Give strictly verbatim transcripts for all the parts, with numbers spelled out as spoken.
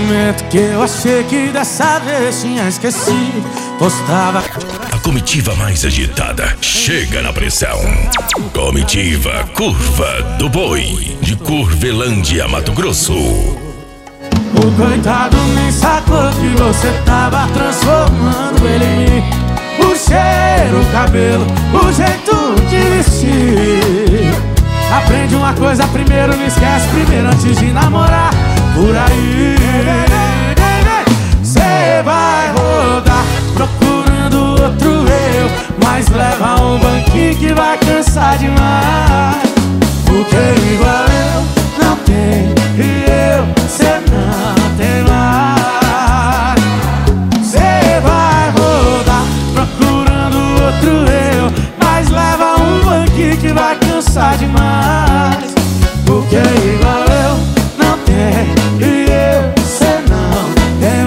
momento que eu achei que dessa vez tinha esquecido. Postava. A comitiva mais agitada chega na pressão. Comitiva Curva do Boi, de Curvelândia, Mato Grosso. O coitado nem sacou que você tava transformando ele em mim. O cheiro, o cabelo, o jeito de vestir. Aprende uma coisa primeiro, não esquece primeiro antes de namorar. Por aí cê vai rodar procurando outro eu, mas leva um banquinho que vai cansar demais. Porque igual eu não tem e eu, cê não tem mais. Cê vai rodar procurando outro eu, mas leva um banquinho que vai cansar demais. Porque igual eu não tem e eu, cê não tem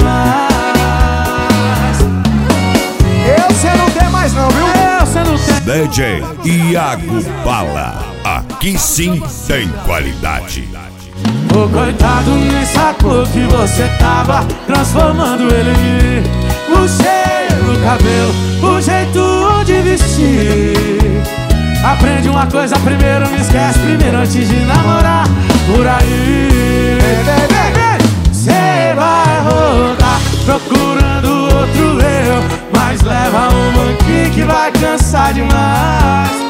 mais. Eu, cê não tem mais não, viu? Eu, cê não tem. D J Iago Bala, aqui sim tem qualidade. O coitado nem sacou que você tava transformando ele em mim. O cheiro, o cabelo, o jeito de vestir. Aprende uma coisa primeiro, não esquece primeiro antes de namorar. Por aí cê vai rodar procurando outro eu, mas leva um banquinho que vai cansar demais.